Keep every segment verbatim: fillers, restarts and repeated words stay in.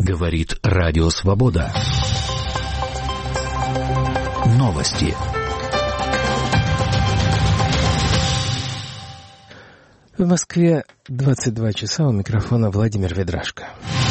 Говорит Радио Свобода. Новости. В Москве двадцать два часа, у микрофона Владимир Ведрашко.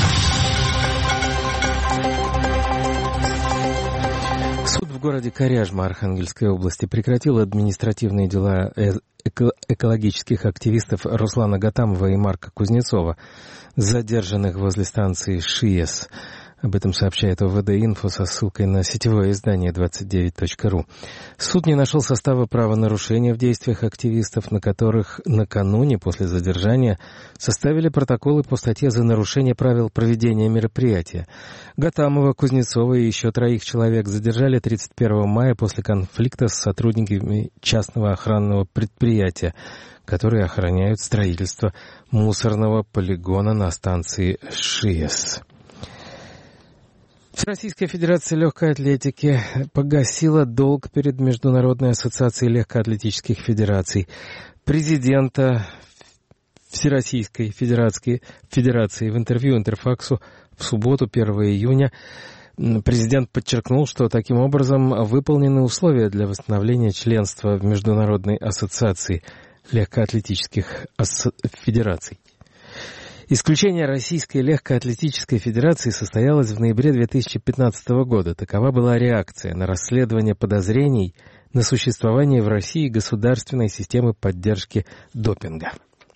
Суд в городе Коряжма Архангельской области прекратил административные дела эко- экологических активистов Руслана Гатамова и Марка Кузнецова, задержанных возле станции ШИЭС. Об этом сообщает ОВД-Инфо со ссылкой на сетевое издание двадцать девять точка ру. Суд не нашел состава правонарушения в действиях активистов, на которых накануне после задержания составили протоколы по статье за нарушение правил проведения мероприятия. Гатамова, Кузнецова и еще троих человек задержали тридцать первого мая после конфликта с сотрудниками частного охранного предприятия, которые охраняют строительство мусорного полигона на станции ШИЭС. Всероссийская Федерация Легкой Атлетики погасила долг перед Международной ассоциацией легкоатлетических федераций. Президента Всероссийской Федерации, Федерации в интервью Интерфаксу в субботу, первого июня, президент подчеркнул, что таким образом выполнены условия для восстановления членства в Международной ассоциации легкоатлетических федераций. Исключение Российской легкоатлетической федерации состоялось в ноябре две тысячи пятнадцатого года. Такова была реакция на расследование подозрений на существование в России государственной системы поддержки допинга.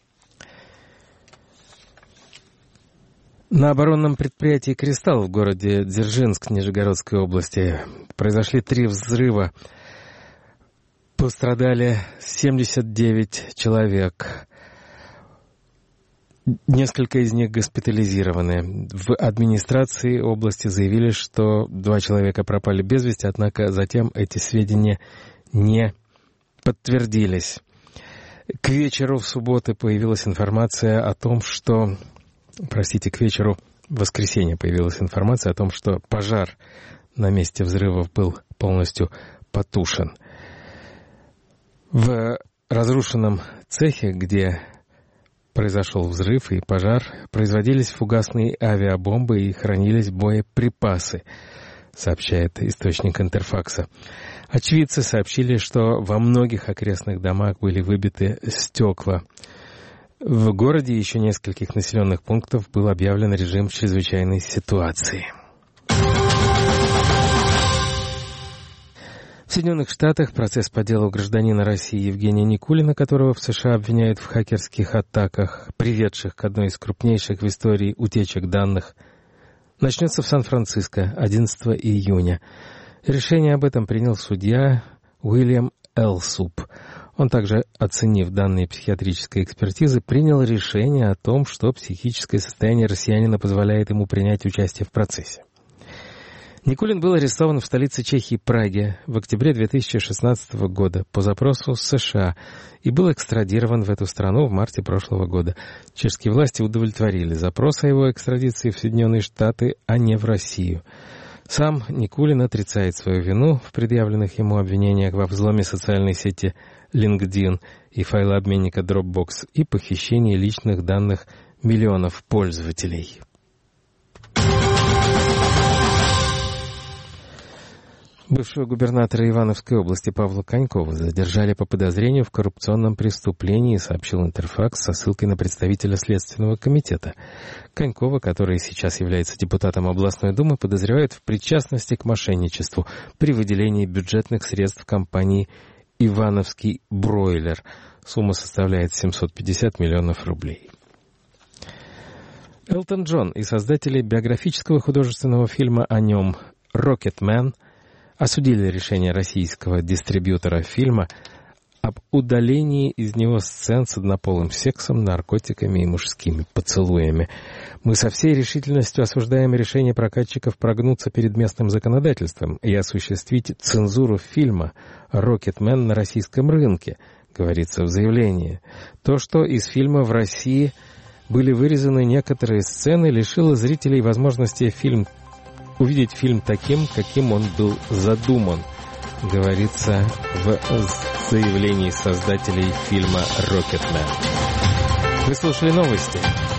На оборонном предприятии «Кристалл» в городе Дзержинск Нижегородской области произошли три взрыва. Пострадали семьдесят девять человек. Несколько из них госпитализированы. В администрации области заявили, что два человека пропали без вести, однако затем эти сведения не подтвердились. К вечеру в субботу появилась информация о том, что... Простите, к вечеру в воскресенье появилась информация о том, что пожар на месте взрывов был полностью потушен. В разрушенном цехе, где произошел взрыв и пожар, производились фугасные авиабомбы и хранились боеприпасы, сообщает источник Интерфакса. Очевидцы сообщили, что во многих окрестных домах были выбиты стекла. В городе и еще нескольких населенных пунктах был объявлен режим чрезвычайной ситуации. В Соединенных Штатах процесс по делу гражданина России Евгения Никулина, которого в США обвиняют в хакерских атаках, приведших к одной из крупнейших в истории утечек данных, начнется в Сан-Франциско одиннадцатого июня. Решение об этом принял судья Уильям Элсуп. Он также, оценив данные психиатрической экспертизы, принял решение о том, что психическое состояние россиянина позволяет ему принять участие в процессе. Никулин был арестован в столице Чехии Праге в октябре две тысячи шестнадцатого года по запросу США и был экстрадирован в эту страну в марте прошлого года. Чешские власти удовлетворили запрос о его экстрадиции в Соединенные Штаты, а не в Россию. Сам Никулин отрицает свою вину в предъявленных ему обвинениях во взломе социальной сети LinkedIn и файлообменника Dropbox и похищении личных данных миллионов пользователей. Бывшего губернатора Ивановской области Павла Конькова задержали по подозрению в коррупционном преступлении, сообщил Интерфакс со ссылкой на представителя Следственного комитета. Конькова, который сейчас является депутатом областной думы, подозревают в причастности к мошенничеству при выделении бюджетных средств компании «Ивановский бройлер». Сумма составляет семьсот пятьдесят миллионов рублей. Элтон Джон и создатели биографического художественного фильма о нем «Рокетмен» осудили решение российского дистрибьютора фильма об удалении из него сцен с однополым сексом, наркотиками и мужскими поцелуями. Мы со всей решительностью осуждаем решение прокатчиков прогнуться перед местным законодательством и осуществить цензуру фильма «Рокетмен» на российском рынке, говорится в заявлении. То, что из фильма в России были вырезаны некоторые сцены, лишило зрителей возможности фильм увидеть фильм таким, каким он был задуман, говорится в заявлении создателей фильма «Рокетмен». Вы слушали новости.